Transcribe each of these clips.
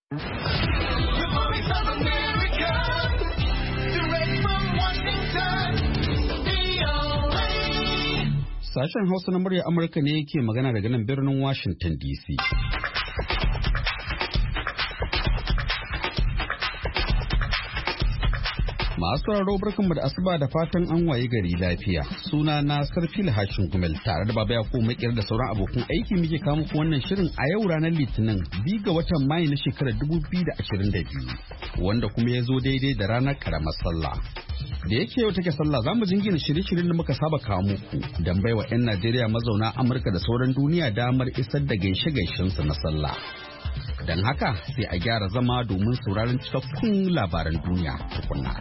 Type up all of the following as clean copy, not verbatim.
The voice of America, direct from Washington, VOA. Sashen Hausa na murya Amurka ne yake magana daga nan birnin Washington DC. Masu sauraro barkanmu da asuba da fatan an waye gari lafiya. Suna na Sarfil Hashin Gumel tare da Baba Yakubu Makiyar da sauran abokan aiki muke kawo muku wannan shirin a yau ranar Litinin 2 ga watan Mayu na shekarar 2022 wanda kuma ya zo daidai da ranar karamar sallah. Da yake yau take sallah zamu jingina shirye-shiryen da muka saba kawo muku don baiwa 'yan Najeriya mazauna Amurka da sauran duniya damar isar da gaishe-gaishensu na sallah. Don haka sai a gyara zama domin sauraron cikakkun labaran duniya tukunna.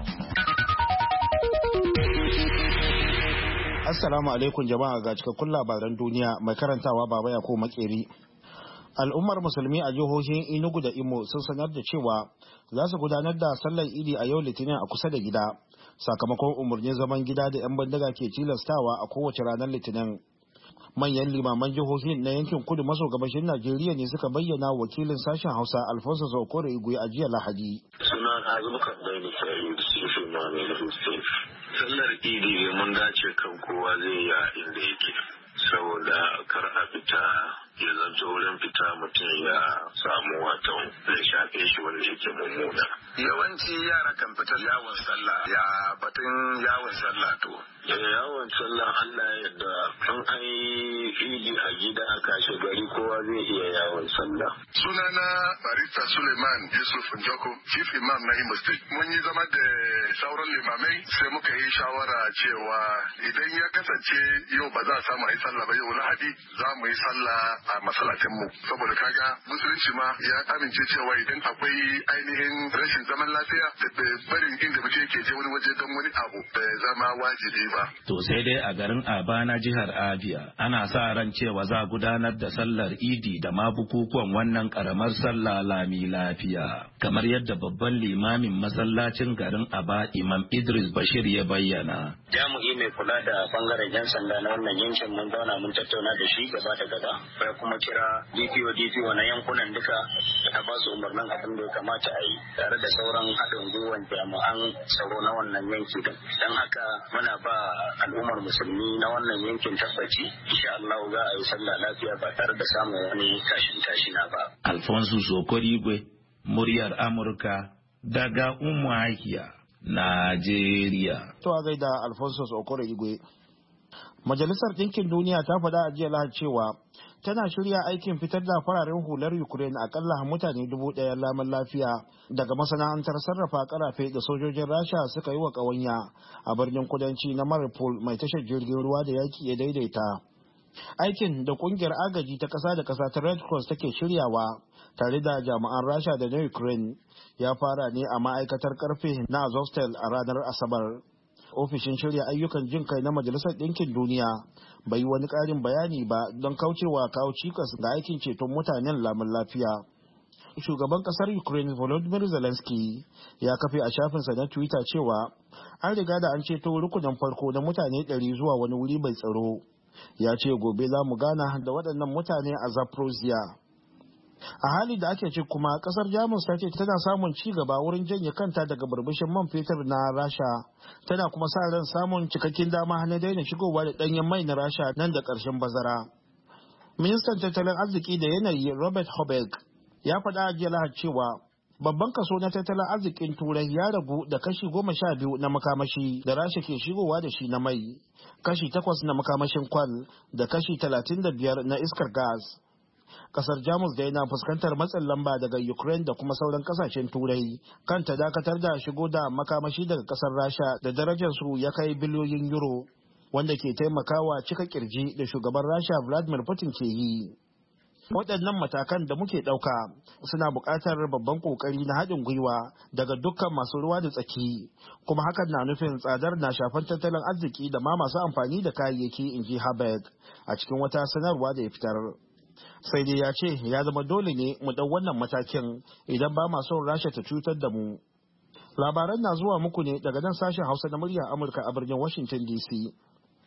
Assalamu alaikum jama'a, ga cikakkun labaran duniya mai karantawa Baba Yakubu Makeri. Al'ummar musulmi a jihohin Enugu da Imo sun sanar da cewa za su gudanar da sallar Idi a yau Litinin a kusa da gida sakamakon umarnin zaman gida da 'yan bandaga ke tilastawa a kowace ranar Litinin. Manyan limaman jihohin na yankin kudu maso gabashin Najeriya ne suka bayyana wakilin sashen Hausa Alfonso Sokoro Igwe a jiya Lahadi. Suna Azumukar Daini Sa'idu Sifin Mami na State. Sallar Idi mun dace kan kowa zai yi a inda yake saboda kar a fita ya zanto wurin fita mutum ya samu wato zai shafe shi wanda yake mummuna. Yawanci yara kan fita yawon sallah, ya batun yawon sallah to. Yawon sallah Allah ya yarda an yi idi a gida kashe gari kowa zai iya yawon sallah. Sunana Barista Suleiman Yusuf Njoko, Chief Imam na Imo State. Mun yi zama da sauran limamai sai muka yi shawara cewa idan ya kasance yau ba za a samu a yi sallah ba yau Lahadi za mu yi sallah a masallacin mu. Saboda kaga musulunci ma ya amince cewa idan akwai ainihin rashin zaman lafiya da barin inda mutum yake je wani waje don wani abu da zama wajibi ba. To sai dai a garin Aba na jihar Abia ana sa ran cewa za a gudanar da sallar Idi da ma bukukuwan wannan karamar sallah lami lafiya. Kamar yadda babban limamin masallacin garin Aba Imam Idris Bashir ya bayyana. Jami'i mai kula da bangaren 'yan sanda na wannan yankin mun zauna mun tattauna da shi gaba da gaba. Bai kuma kira DPO na yankunan duka a ba su umarnin abin da ya kamata a yi tare da sauran haɗin gwiwan jami'an tsaro na wannan yanki din. Don haka muna ba al'ummar musulmi na wannan yankin tabbaci insha Allah za a yi sallah lafiya ba tare da samun wani tashin ba. Alfonso Sokorigwe, muryar Amurka daga Umuahia, Najeriya. To a gaida Alfonso Sokoro Igwe. Majalisar Ɗinkin Duniya ta faɗa a jiya Lahadi cewa tana shirya aikin fitar da fararen hular Ukraine akalla mutane 1,000 laman lafiya daga masana'antar sarrafa karafe da sojojin Rasha suka yi wa ƙawanya a birnin kudanci na Mariupol mai tashar jirgin ruwa da yaki ya daidaita. Aikin da kungiyar agaji ta ƙasa da ƙasa ta Red Cross take shiryawa tare da jami'an Rasha da na Ukraine ya fara ne a ma'aikatar karfe na Azovstal a ranar Asabar. Ofishin shirya ayyukan jin kai na Majalisar Ɗinkin Duniya bai yi wani ƙarin bayani ba don kaucewa kawo cikas ga aikin ceton mutanen lamun lafiya. Shugaban ƙasar Ukraine Volodymyr Zelensky ya kafe a shafinsa na Twitter cewa an riga da an ceto rukunin farko na mutane 100 zuwa wani wuri mai tsaro. Ya ce gobe za mu gana da waɗannan mutane a Zaporozhye. A hali da ake ce kuma kasar Jamus ta ce tana samun ci gaba wurin janye kanta daga burbushin man fetur na Rasha, tana kuma sa ran samun cikakken dama na daina shigowa da danyen mai na Rasha nan da ƙarshen bazara. Ministan tattalin arziki da yanayi Robert Habeck ya faɗa a jiya Lahadi cewa babban kaso na tattalin arzikin Turai ya ragu da kashi 12 na makamashi da Rasha ke shigowa da shi na mai, kashi 8 na makamashin kwal da kashi 35 na iskar gas. Kasar Jamus da yana fuskantar matsin lamba daga Ukraine da kuma sauran kasashen Turai kan ta dakatar da shigo da makamashi daga kasar Rasha da darajar su ya kai biliyoyin euro, wanda ke taimakawa cika kirji da shugaban Rasha Vladimir Putin ke yi. Waɗannan matakan da muke ɗauka suna buƙatar babban ƙoƙari na haɗin gwiwa daga dukkan masu ruwa da tsaki, kuma hakan na nufin tsadar na shafan tattalin arziki da ma masu amfani da kayayyaki, in ji Habeck a cikin wata sanarwa da ya fitar. Sai dai ya ce ya zama dole ne mu ɗau wannan matakin idan ba ma son Rasha ta cutar da mu. Labaran na zuwa muku ne daga nan sashen Hausa na muryar Amurka a birnin Washington DC.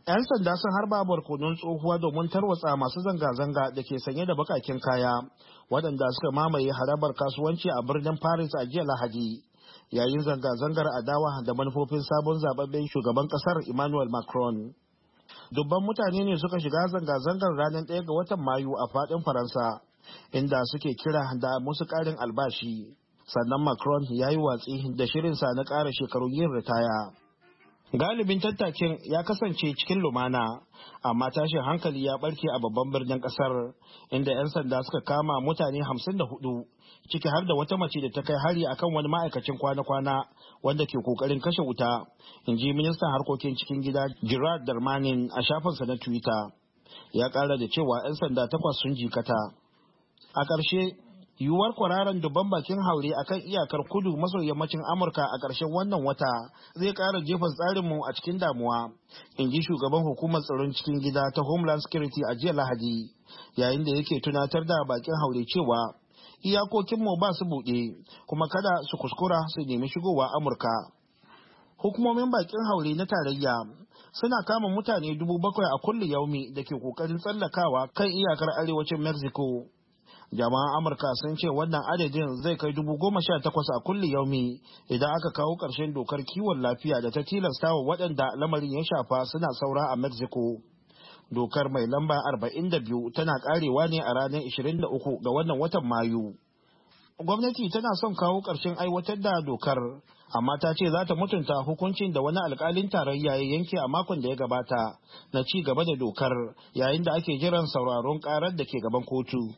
'Yan sanda sun harba barkonon tsohuwa domin tarwatsa masu zanga-zanga da ke sanye da bakakin kaya waɗanda suka mamaye harabar kasuwanci a birnin Paris a jiya Lahadi yayin zanga-zangar adawa da manufofin sabon zababben shugaban ƙasar Emmanuel Macron. Dubban mutane ne suka shiga zanga-zangar ranar 1 ga watan Mayu a faɗin Faransa inda suke kira da musu ƙarin albashi. Sannan Macron ya yi watsi da shirinsa na ƙara shekarun yin ritaya. Galibin tattakin ya kasance cikin lumana, amma tashin hankali ya barke a babban birnin kasar inda 'yan sanda suka kama mutane 54 ciki har da wata mace da ta kai hari akan wani ma'aikacin kwana-kwana wanda ke kokarin kashe wuta, in ji ministan harkokin cikin gida Gerard Darmanin a shafinsa na Twitter. Ya kara da cewa 'yan sanda 8 sun jikata. A ƙarshe, yiwuwar kwararan dubban bakin haure akan iyakar kudu maso yammacin Amurka a ƙarshen wannan wata zai ƙara jefa tsarinmu a cikin damuwa, in ji shugaban hukumar tsaron cikin gida ta Homeland Security a jiya Lahadi, yayin da yake tunatar da bakin haure cewa iyakokinmu ba su buɗe kuma kada su kuskura su nemi shigowa Amurka. Hukumomin bakin haure na tarayya suna kama mutane 7,000 a kulli yaumi da ke kokarin tsallakawa kan iyakar arewacin Mexico. Jama'an Amurka sun ce wannan adadin zai kai 18,000 a kulli yaumi idan aka kawo ƙarshen dokar kiwon lafiya da ta tilasta wa waɗanda lamarin ya shafa suna saura a Mexico. Dokar mai lamba 42 tana ƙarewa ne a ranar 23 ga wannan watan Mayu. Gwamnati tana son kawo ƙarshen aiwatar da dokar, amma ta ce za ta mutunta hukuncin da wani alƙalin tarayya ya yanke a makon da ya gabata na ci gaba da dokar yayin da ake jiran sauraron ƙarar da ke gaban kotu.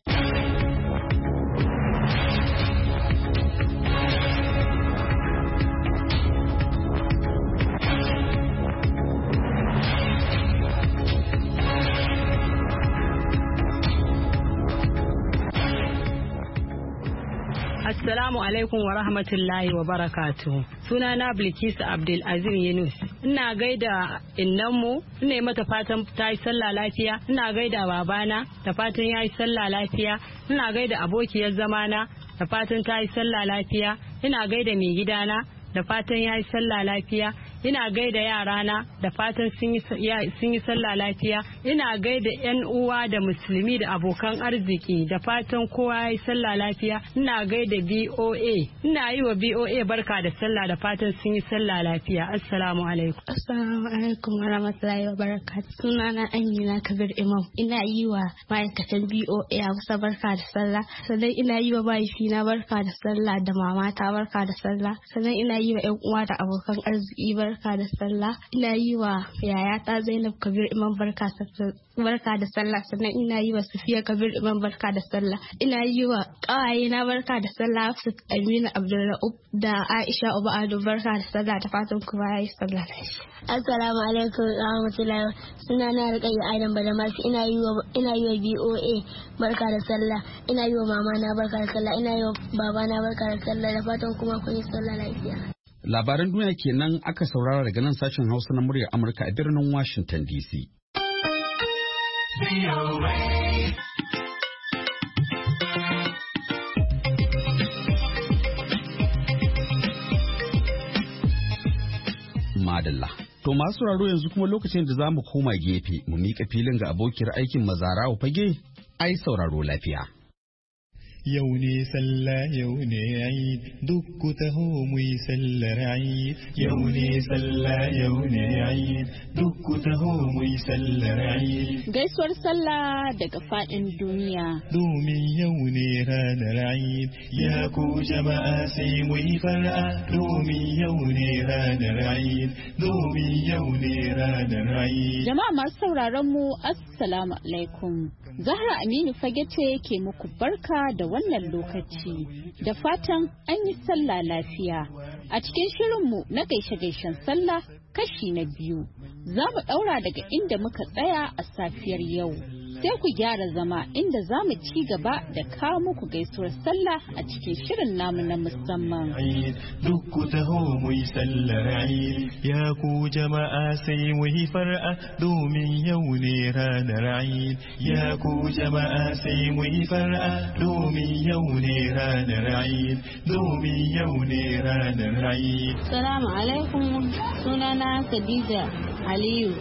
Assalamu alaikum wa rahmatullahi wa barakatuhu. Sunana Bilkisu Abdul Azim Yunus. Ina gaida innanmu, ina yi mata fatan ta yi sallah lafiya. Ina gaida babana da fatan ya yi sallah lafiya. Ina gaida abokiyar zamana da fatan ta yi sallah lafiya. Ina gaida mai gidana da fatan ya yi sallah lafiya. Ina gaida yarana da fatan sun yi sallah lafiya. Ina gaida 'yan uwa da musulmi da abokan arziki da fatan kowa ya yi sallah lafiya. Ina gaida BOA. Ina yi wa BOA barka da sallah da fatan sun yi sallah lafiya. Assalamu alaikum. Assalamu alaikum wa rahmatullahi wa barakatuh. Sunana Amina Kabir Imam. Ina yi wa ma'aikatan BOA Hausa barka da sallah. Sannan ina yi wa mahaifina barka da sallah da mamata barka da sallah. Sannan ina yi wa 'yan uwa da abokan arziki barka da sallah. Ina yi wa yayata Zainab Kabir Imam barka da sallah. Sannan ina yi wa Safiya Kabir Imam barka da sallah. Ina yi wa ƙawayena barka da sallah, Hafsat Amina Abdulra'ub da Aisha Uba Ado barka da sallah da fatan kuma yayi sallah lafiya. Assalamu alaikum wa rahmatullahi. Sunana Rukayya Adam Badamasi. Ina yi wa BOA barka da sallah. Ina yi wa mama na barka da sallah. Ina yi wa baba na barka da sallah da fatan kuma kun yi sallah lafiya. Labaran duniya kenan aka saurara daga nan sashen Hausa na muryar Amurka a birnin Washington DC. Madalla. To masu sauraro yanzu kuma lokacin da za mu koma gefe mu miƙa filin ga abokiyar aikin Mazarawa Fage, ai sauraro lafiya. yau ne sallah yau ne Eid duk ku taho mu yi sallar Eid yau ne sallah yau ne Eid duk ku taho mu yi sallar Eid gaisuwar sallah daga fadin duniya domin yau ne ranar Eid ya ku jama'a sai mu yi far'a domin yau ne ranar Eid domin yau ne ranar Eid jama'a masu sauraron mu assalamu alaikum Zahra Aminu Fage ce ke muku barka da wannan lokaci da fatan an yi sallah lafiya. A cikin shirinmu na gaishe-gaishen sallah kashi na 2 za mu ɗaura daga inda muka tsaya a safiyar yau. Sai ku gyara zama inda za mu ci gaba da kawo muku gaisuwar sallah a cikin shirin namu na musamman. Duk ku taho mu yi sallar Eid ya ku jama'a sai mu yi far'a domin yau ne ranar Eid ya ku jama'a sai mu yi far'a domin yau ne ranar Eid domin yau ne ranar Eid. Assalamu alaikum sunana Khadija Aliyu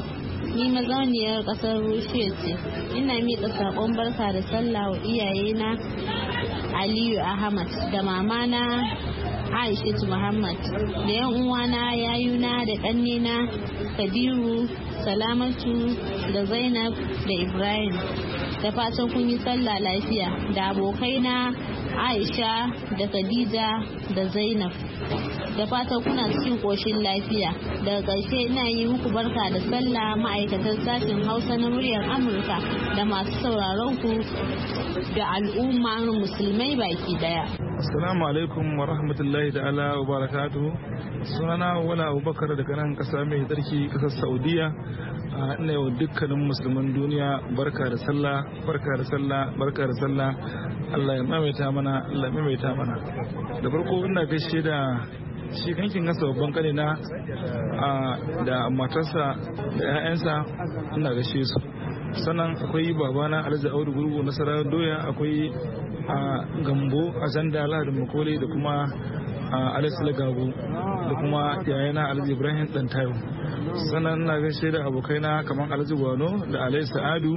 ni mazauniyar ƙasar Rushiya ce. Ina miƙa saƙon barka da sallah wa iyayena Aliyu Ahmad da mamana Aishatu Muhammad da yan uwana yayuna da ƙannena Kabiru, Salamatu da Zainab da Ibrahim. Da fatan kun yi sallah lafiya da abokaina Aisha da Khadija da Zainab. Da fatan kuna cikin koshin lafiya. Daga ƙarshe ina yi muku barka da sallah ma'aikatan sashen Hausa na muryar Amurka da masu sauraron ku da al'ummar musulmai baki daya. Assalamu alaikum wa rahmatullahi ta'ala wa barakatuhu. Sunana Wala Abubakar daga nan ƙasa mai tsarki ƙasar Saudiya. Ina yau dukkanin musulman duniya barka da sallah, barka da sallah, barka da sallah. Allah ya maimaita mana, Allah ya maimaita mana. Da farko ina gaishe da shi kankin gasa babban kanina da matarsa da 'ya'yansa, ina gaishe su. Sannan akwai babana Alhaji Audu Gurgu Nasarar Doya, akwai Gambo a Zanda Lahadin Makole da kuma Alhaji Lagago da kuma yayana Alhaji Ibrahim Dantayo. Sannan na gaishe da abokaina kamar Alhaji Gwano da Alhaji Sa'adu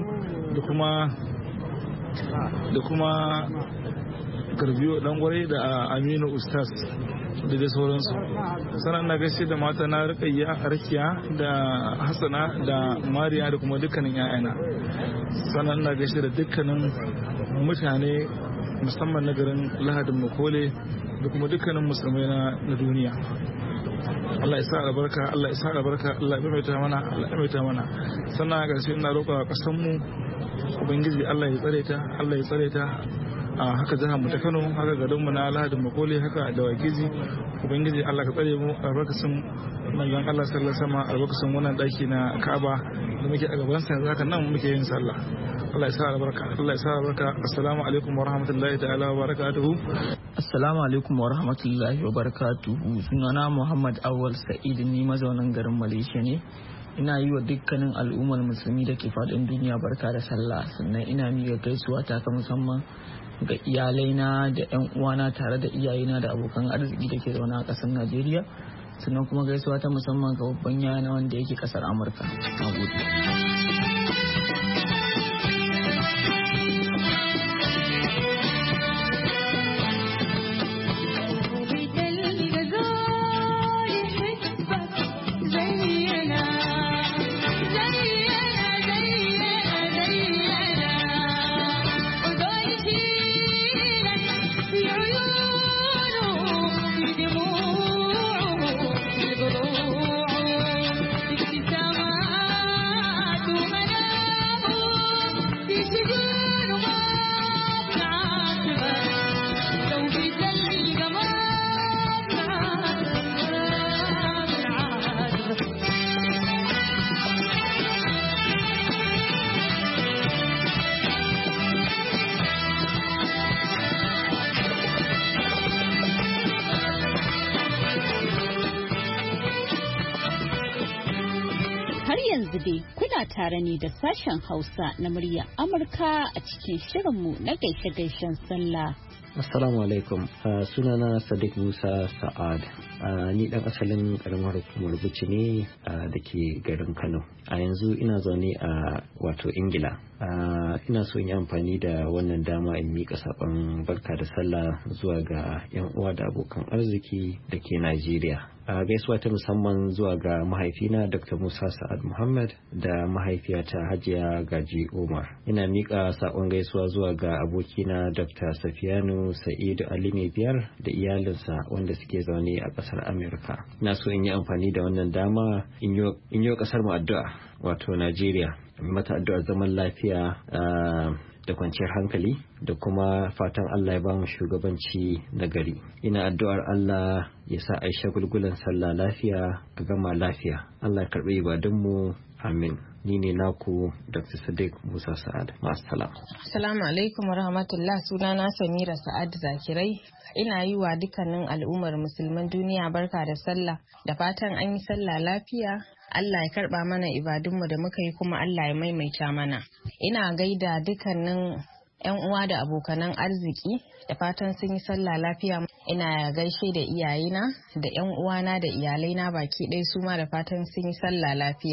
da kuma Garbiyo Dangware da Aminu Ustaz da dai sauransu. Sannan na gaishe da mata na Rakiya da Hassana da Mariya da kuma dukkanin 'ya'yana. Sannan na gaishe da dukkanin mutane musamman na garin Lahadin Makole da kuma dukkanin musulmai na duniya. Allah ya sa albarka, Allah ya sa albarka, Allah ya maimaita mana, Allah ya maimaita mana. Sannan a ƙarshe ina roƙa ƙasar mu Ubangiji Allah ya tsare ta, Allah ya tsare ta. Haka jihar mu ta Kano, haka garin mu na Lahadin Makole, haka da Wakiji. Ubangiji Allah ka tsare mu albarkacin manzon Allah sallallahu alaihi wasallam, albarkacin wannan daki na Ka'aba da muke a gaban sa, haka nan muke yin sallah. Allah ya sa albarka, Allah ya sa albarka. Assalamu alaikum wa rahmatullahi ta'ala wa barakatuhu. Assalamu alaikum wa rahmatullahi wa barakatuhu. Sunana Muhammad Awal Sa'id, ni mazaunin garin Malaysia ne. Ina yi wa dukkanin al'ummar musulmi da ke faɗin duniya barka da sallah, sannan ina miƙa gaisuwa ta musamman ga iyalaina da 'yan uwana tare da iyayena da abokan arziki da ke zaune a ƙasar Najeriya, sannan kuma gaisuwa ta musamman ga babban yana wanda yake ƙasar Amurka. Nagode. Kuna tare ne da sashen Hausa na muryar Amurka a cikin shirinmu na gaishe-gaishen sallah. Assalamu alaikum. Sunana Sadiq Musa Sa'ad. Ni dan asalin karamar hukumar Bauchi ne da ke garin Kano. A yanzu ina zaune a wato Ingila. Ina so in yi amfani da wannan dama in miƙa saƙon barka da sallah zuwa ga 'yan uwa da abokan arziki da ke Najeriya. Gaisuwa ta musamman zuwa ga mahaifina Dr. Musa Sa'ad Muhammad da mahaifiyata Hajiya Gaji Umar. Ina miƙa saƙon gaisuwa zuwa ga abokina Dr. Safiyanu Sa'idu Ali mai biyar da iyalinsa wanda suke zaune a ƙasar Amurka. Ina so in yi amfani da wannan dama in yi ƙasar mu addu'a, wato Najeriya. Mata addu'ar zaman lafiya da kwanciyar hankali da kuma fatan Allah ya ba mu shugabanci na gari. Ina addu'ar Allah ya sa Aisha gulgulan sallah lafiya ka gama lafiya. Allah ya karɓi ibadunmu. Amin. Ni ne naku Dr. Sadiq Musa Sa'ad. Ma'assalam. Assalamu alaikum wa rahmatullah. Sunana Samira Sa'ad Zakirai. Ina yi wa dukkanin al'ummar musulman duniya barka da sallah, da fatan an yi sallah lafiya. Allah ya karba mana ibadunmu da muka yi, kuma Allah ya maimaita mana. Ina gaida dukkanin 'yan uwa da abokanan arziki da fatan sun yi sallah lafiya. Ina gaishe da iyayena da 'yan uwana da iyalaina baki ɗaya, su ma da fatan sun yi sallah lafiya.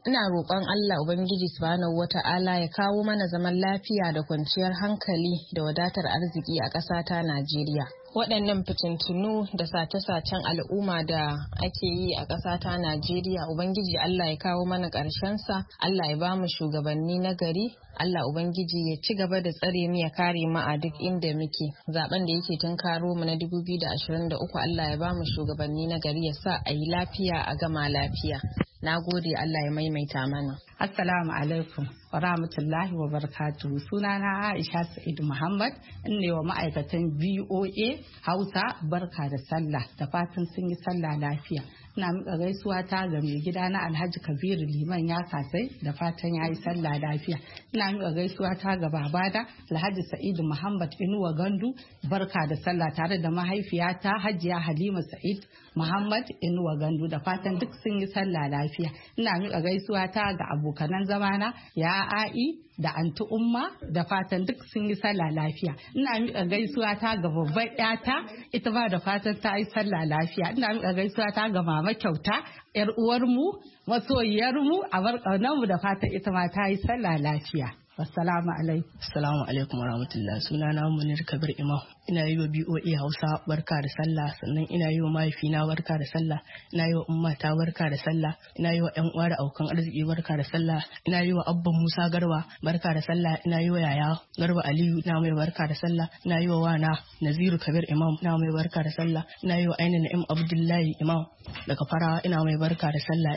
ina roƙon Allah Ubangiji subhanahu wata'ala ya kawo mana zaman lafiya da kwanciyar hankali da wadatar arziki a ƙasata Najeriya. Waɗannan fitintunu da sace-sacen al'umma da ake yi a ƙasata Najeriya, Ubangiji Allah ya kawo mana ƙarshensa, Allah ya ba mu shugabanni na gari, Allah Ubangiji ya ci gaba da tsare mu ya kare mu a duk inda muke. Zaben da yake tunkaro mu na 2023 Allah ya ba mu shugabanni na gari ya sa a yi lafiya a gama lafiya. Na gode, Allah ya maimaita mana. Assalamu alaikum wa rahmatullahi wa barakatuhu. Sunana Aisha Sa'id Muhammad, ne wa ma'aikatan VOA Hausa barka da sallah, da fatan sun yi sallah lafiya. Ina miƙa gaisuwa ta ga mai gida na Alhaji Kabiru Liman ya kasai, da fatan ya yi sallah lafiya. Ina miƙa gaisuwa ta ga babana Alhaji Sa'id Muhammad Inuwa Gandu, barka da sallah, tare da mahaifiyata Hajiya Halima Sa'id Muhammad Inuwa Gandu, da fatan duk sun yi sallah lafiya. Ina miƙa gaisuwa ta ga abokanan zamana ya A'i da Anti Umma, da fatan duk sun yi sallah lafiya. Ina miƙa gaisuwa ta ga babbar ƴata, ita ba da fatan ta yi sallah lafiya. Ina miƙa gaisuwa ta ga Mama Kyauta, ƴar uwarmu, masoyiyarmu, a barƙaunarmu, da fatan ita ma ta yi sallah lafiya. Assalamu alaikum. Assalamu alaikum warahmatullahi. Sunana Munir Kabir Imam. Ina yi wa BOA Hausa barka da sallah, sannan ina yi wa mahaifina barka da sallah, ina yi wa ummata barka da sallah, ina yi wa ƴan uwa da aukan arziki barka da sallah, ina yi wa Abban Musa Garba barka da sallah, ina yi wa yaya Garba Aliyu ina mai barka da sallah, ina yi wa wana Naziru Kabir Imam ina mai barka da sallah, ina yi wa Aina Na'im Abdullahi Imam daga Farawa ina mai barka da sallah,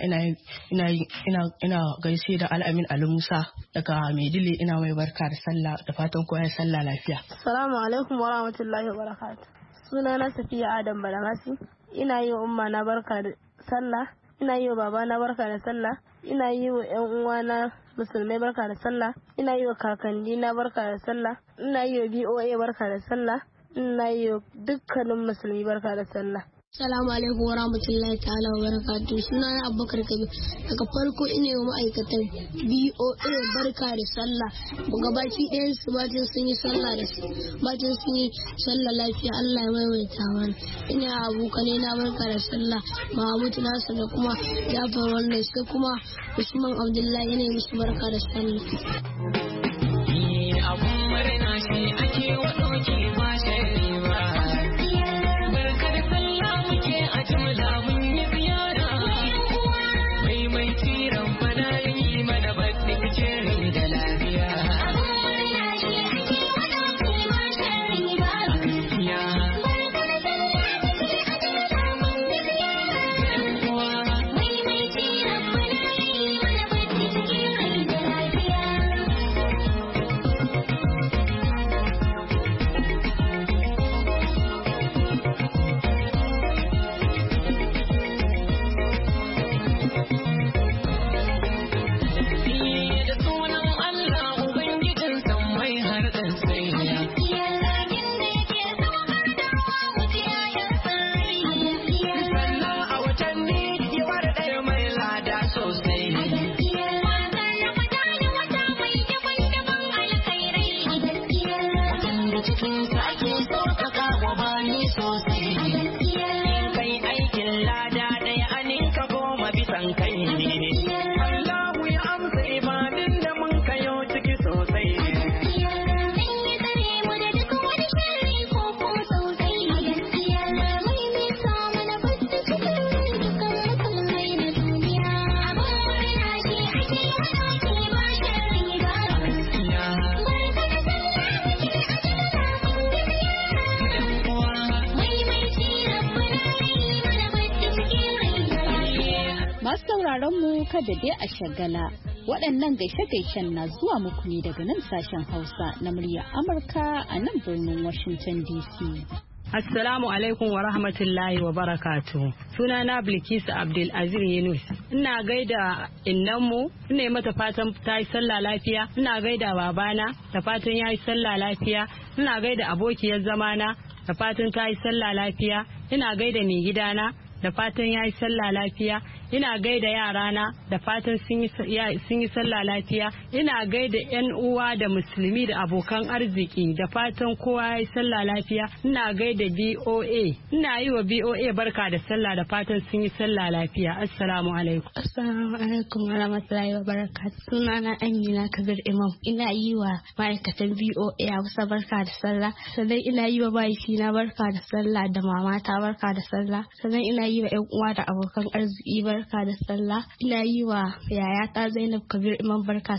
ina gaishe da Al-Amin Ali Musa daga Maidile ina mai barka da sallah, da fatan kowa ya sallah lafiya. Assalamu alaikum wa rahmatullahi wa barakatuh. Sunana Safiya Adam Balamasi. Ina yi wa umma na barka da sallah, ina yi wa baba na barka da sallah, ina yi wa ƴan uwana musulmai barka da sallah, ina yi wa kakanni na barka da sallah, ina yi wa BOA barka da sallah, ina yi wa dukkanin musulmi barka da sallah. Salamu alaikum wa rahmatullahi ta'ala wa barakatuh. Sunana Abubakar Kabir. Daga farko ina yi wa ma'aikatan BOA barka da sallah. Gabaki ɗayan su bacin sun yi sallah bacin sun yi sallah lafiya, Allah ya maimaita mana. Ina abokanai na barka da sallah, Mahmud Nasir da kuma Jafar wannan, sai kuma Usman Abdullahi yana yi musu barka da sallah. Abun murna shi ake wa ɗauki ba shari ba. A jimla mun yi ziyara mai tiran fana yi mana baɗin jeri da lafiya. mu kada dai a shagala, waɗannan gaishe-gaishen na zuwa muku ne daga nan sashen Hausa na muryar Amurka a nan birnin Washington DC. Assalamu alaikum wa rahmatullahi wa barakatuh. Sunana Bilkisu Abdul Azim Yunus. Ina gaida innanmu, ina mata fatan ta yi sallah lafiya. Ina gaida babana da fatan ya yi sallah lafiya. Ina gaida abokiyar zamana da fatan ta yi sallah lafiya. Ina gaida mai gidana da fatan ya yi sallah lafiya. ina gaida yarana da fatan sun yi sallah lafiya. Ina gaida yan uwa da musulmi da abokan arziki da fatan kowa ya yi sallah lafiya. Ina gaida BOA, ina yi wa BOA barka da sallah da fatan sun yi sallah lafiya. Assalamu alaikum. Assalamu alaikum wa rahmatullahi wa barakatuh. Sunana Amina Kabir Imam. Ina yi wa ma'aikatan BOA Hausa barka da sallah. Sannan ina yi wa mahaifina barka da sallah da mamata barka da sallah. Sannan ina yi wa 'yan uwa da abokan arziki barka da sallah. Ina yi wa yayata Zainab Kabir Imam barka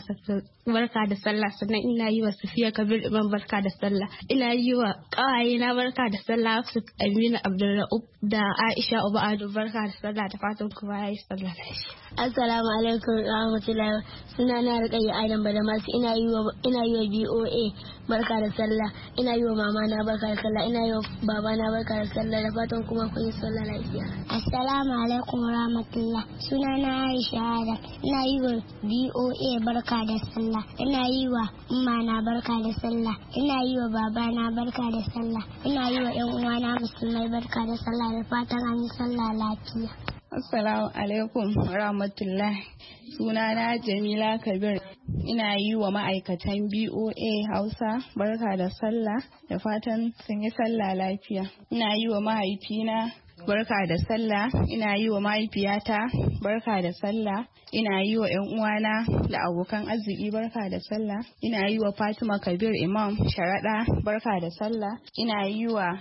da sallah. Sannan ina yi wa Safiya Kabir Imam barka da sallah. Ina yi wa ƙawayena barka da sallah, Hafsat Aminu Abdulra'uf da Aisha Uba Ado barka da sallah da fatan kuma ya yi sallah lafiya. Assalamu alaikum rahmatullahi. Sunana Rukayya Adam Badamasi. Ina yi wa BOA barka da sallah. Ina yi wa mama na barka da sallah. Ina yi wa baba na barka da sallah da fatan kuma kun yi sallah lafiya. Assalamu alaikum rahmatullah. Sunana Aisha Adam. Ina yi wa BOA barka da sallah. Ina yi wa umma na barka da sallah. Ina yi wa baba na barka da sallah. Ina yi wa 'yan uwa na musulmai barka da sallah da fatan an yi sallah lafiya. Assalamu alaikum rahmatullah. Sunana Jamila Kabir. Ina yi wa ma'aikatan BOA Hausa barka da sallah da fatan sun yi sallah lafiya. Ina yi wa mahaifina barka da sallah. Ina yi wa mahaifiyata barka da sallah. Ina yi wa 'yan uwana da abokan arziki barka da sallah. Ina yi wa Fatima Kabir Imam Sharaɗa barka da sallah. Ina yi wa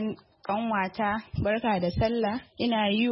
kanwata barka da sallah. Ina yi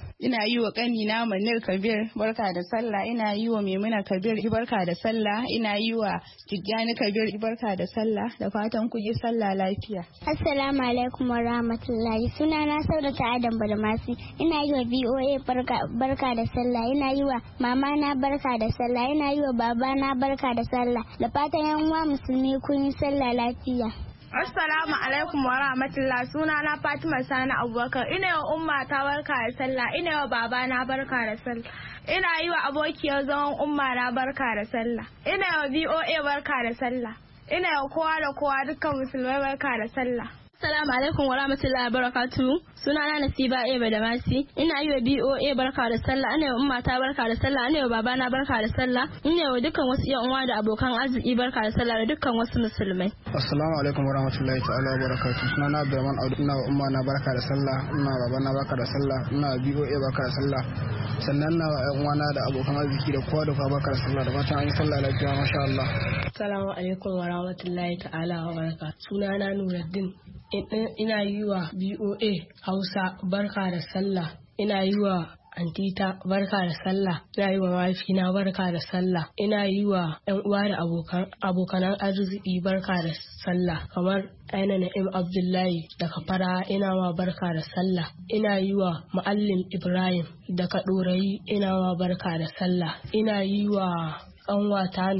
wa kanina Manir Kabir barka da sallah. Ina yi wa Maimuna Kabir barka da sallah. Ina yi wa Tijjani Kabir barka da sallah da fatan ku yi sallah lafiya. Assalamu alaikum wa rahmatullahi. Sunana Saudata Adam Badamasi. Ina yi wa BOA barka da sallah. Ina yi wa mama na barka da sallah. Ina yi wa baba na barka da sallah da fatan yan uwa musulmi kun yi sallah lafiya. Assalamu alaikum wa rahmatullah. Sunana Fatima Sani Abubakar. Ina yi wa umma ta barka da sallah. Ina yi wa baba na barka da sallah. Ina yi wa abokiyar zaman umma na barka da sallah. Ina yi wa BOA barka da sallah. Ina yi wa kowa da kowa dukkan musulmai barka da sallah. Assalamu alaikum wa rahmatullahi wa barakatuhu. Sunana Nasiba Eba da Masi. Ina yi wa BOA barka da sallah. Ina yi wa ummata barka da sallah. Ina yi wa babana barka da sallah. Ina yi wa dukkan wasu yan uwa da abokan arziki barka da sallah da dukkan wasu musulmai. Assalamu alaikum wa rahmatullahi ta'ala wa barakatuhu. Sunana Abdurrahman Audu. Ina wa umma na barka da sallah. Ina wa babana barka da sallah. Ina wa BOA barka da sallah. Sannan na wa yan uwana da abokan arziki da kowa da kowa barka da sallah da fatan an yi sallah lafiya masha Allah. Assalamu alaikum wa rahmatullahi ta'ala wa barakatuhu. Sunana Nuruddin. Ina yi wa BOA Hausa barka da sallah. Ina yi wa Antita barka da sallah. Ina yi wa mahaifina barka da sallah. Ina yi wa 'yan uwa da abokanan arziki barka da sallah kamar Aina Na'im Abdullahi daga Fara. Ina ma barka da sallah. Ina yi wa Muallim Ibrahim daga Ɗorayi. Ina ma barka da sallah. Ina yi wa ƙanwata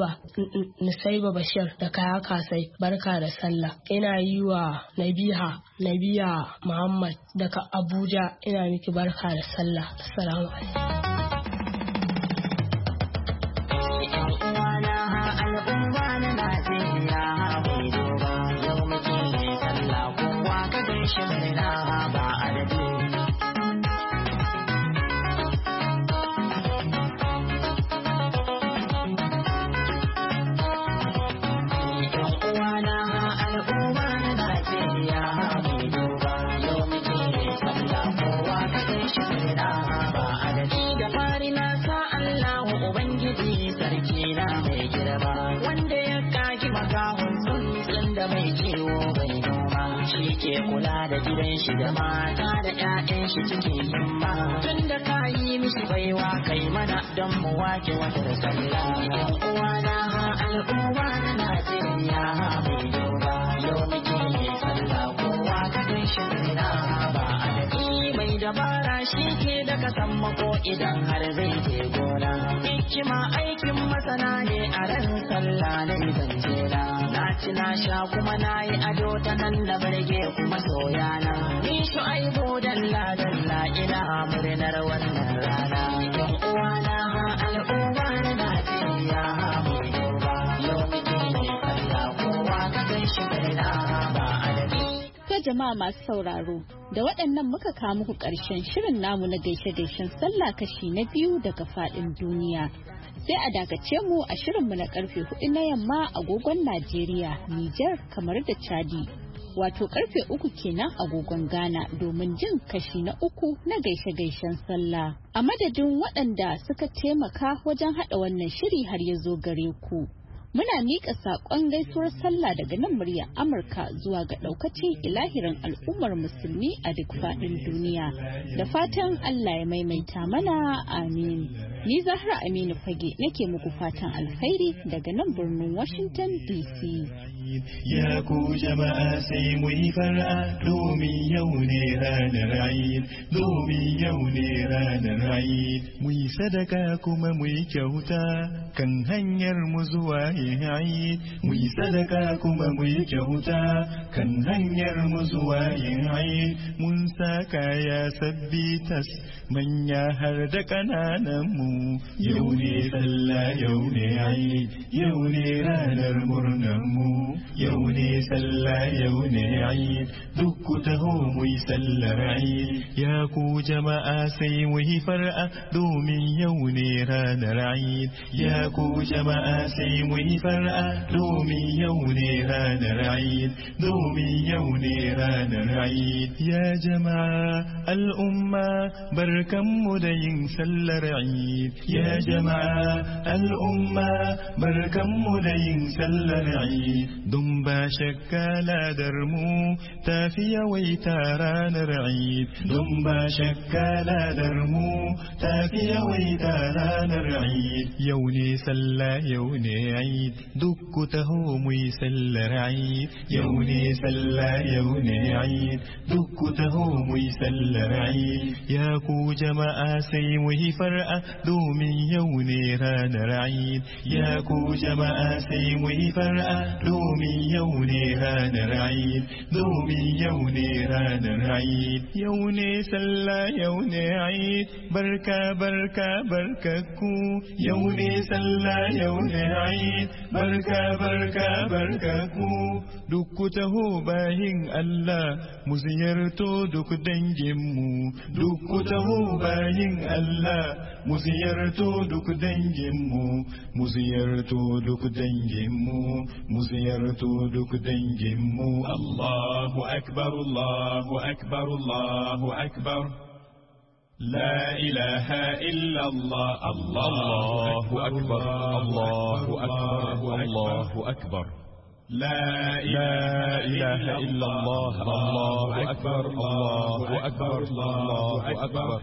Nusaiba Bashir da Kaya Kasai barka da sallah. Ina yi wa Nabiya Muhammad daga Abuja. Ina miki barka da sallah. Assalamu kula da gidan shi da mata da 'ya'yan shi cikin himma tun da ka yi mishi baiwa kai mana don mu wake wata sallah. Yan uwa na al'umma na Najeriya mai doba yau muke sallah kowa ka gan shi na ba adadi mai dabara shi ke daga sammako idan har zai je gona. Hikima aikin masana ne a ran sallah na zance na ci na sha kuma na yi ado ta nan da barge kuma soyana. Ni Shu'aibu dalla ina murnar wannan rana. Yan uwana al'umma na Najeriya mai doba yau muke sallah kowa ka gan shi na ba adadi. To jama'a masu sauraro Da waɗannan muka kawo muku ƙarshen shirin namu na gaishe-gaishen sallah kashi na 2 daga faɗin duniya. Sai a dakace mu a shirinmu na karfe 4 na yamma agogon Najeriya, Nijar, kamar da Chadi. Wato karfe 3 kenan agogon Ghana domin jin kashi na 3 na gaishe-gaishen sallah. A madadin waɗanda suka taimaka wajen haɗa wannan shiri har ya zo gare ku. Muna miƙa saƙon gaisuwar sallah daga nan muryar Amurka zuwa ga ɗaukacin ilahirin al'ummar musulmi a duk faɗin duniya. Da fatan Allah ya maimaita mana, amin. Ni Zahra Aminu Fage nake muku fatan alkhairi daga nan birnin Washington DC. Ya ku jama'a sai mu yi far'a domin yau ne ranar Eid, domin yau ne ranar Eid. Mu yi sadaka kuma mu yi kyauta kan hanyar mu zuwa yin Eid. Mu yi sadaka kuma mu yi kyauta kan hanyar mu zuwa yin Eid. Mun sa kaya sabbi tas manya har da ƙananan mu. Yau ne sallah, yau ne Eid, yau ne ranar murnar mu. Yau ne sallah, yau ne Eid, duk ku taho mu yi sallar Eid. Ya ku jama'a sai mu yi far'a domin yau ne ranar Eid. Ya ku jama'a sai mu yi far'a domin yau ne ranar Eid, domin yau ne ranar Eid. Ya jama'a al'umma barkanmu da yin sallar Eid. Ya jama'a al'umma barkanmu da yin sallar Eid. Don ba shakka ladar mu tafi yawaita ranar Eid. Don ba shakka ladar mu tafi yawaita ranar Eid. Yau ne sallah, yau ne Eid, duk ku taho mu yi sallar Eid. Yau ne sallah, yau ne Eid, duk ku taho mu yi sallar Eid. Ya ku jama'a sai mu yi far'a domin yau ne ranar Eid. Ya ku jama'a sai mu yi far'a domin yau ne ranar Eid, domin yau ne ranar Eid. Yau ne sallah, yau ne Eid, barka barka barka ku. Yau ne sallah, yau ne Eid, barka barka barka ku. Duk ku taho bayin Allah mu ziyarto duk danginmu. Duk ku taho bayin Allah mu ziyarto duk danginmu. Mu ziyarto duk danginmu. Mu ziyarto duk danginmu. Allahu akbar, Allahu akbar, Allahu akbar. لا إله إلا الله. الله أكبر، الله أكبر، الله أكبر. لا إله إلا الله. الله أكبر، الله أكبر، الله أكبر.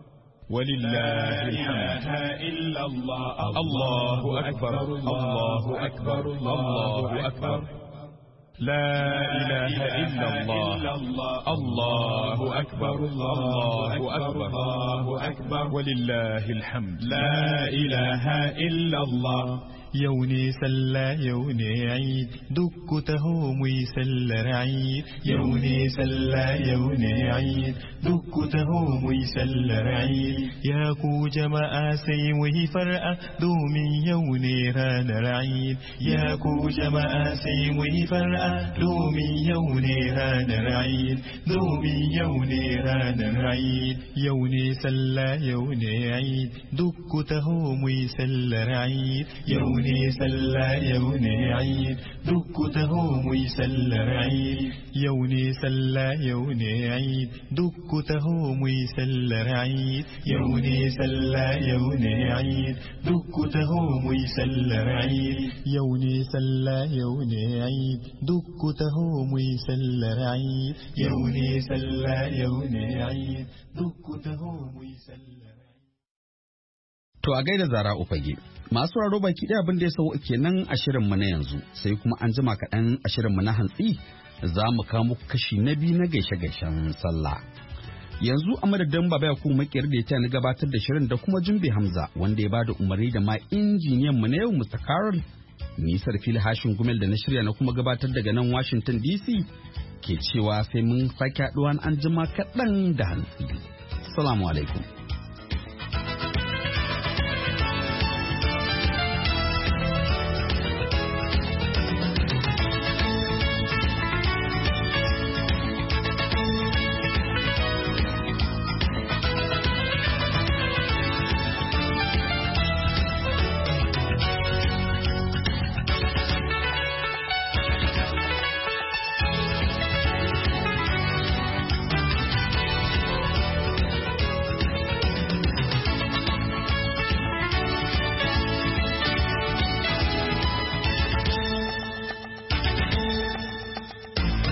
ولله الحمد. الله أكبر، الله أكبر، الله أكبر. لا إله إلا الله. الله أكبر، الله أكبر، الله أكبر. ولله الحمد. لا إله إلا الله. يوني سلا يوني عيد دك تهوم يسلر عيد. يوني سلا يوني عيد دك تهوم يسلر عيد. يا كو جماعة سيوه فرأة دومي يوني ران رعيد. يا كو جماعة سيوه فرأة دومي يوني ران رعيد. دومي يوني ران رعيد. يوني سلا يوني عيد دك تهوم يسلر عيد. يوني سلا يوني عيد دك تهوم يسلر عيد. يوني سلا يوني عيد دك تهوم يسلر عيد. يوني سلا يوني عيد دك تهوم يسلر عيد. يوني سلا يوني عيد دك تهوم يسلر عيد. يوني سلا يوني عيد دك تهوم يسلر. To a gaida Zara Ufage, masu raro baki ɗaya abin da ya sau kenan a shirinmu na yanzu, sai kuma an jima kaɗan a shirinmu na hantsi za mu kawo muku kashi na biyu na gaishe-gaishen sallah. Yanzu a madadin Baba Yakubu Makiyar da ya ta na gabatar da shirin da kuma Jumbe Hamza wanda ya bada umarni da ma injiniyan mu na yau Mr. Carol, ni Sarfil Hashin Gumel da na shirya na kuma gabatar daga nan Washington DC ke cewa sai mun sake haɗuwa an jima kaɗan da hantsi. Assalamu alaikum.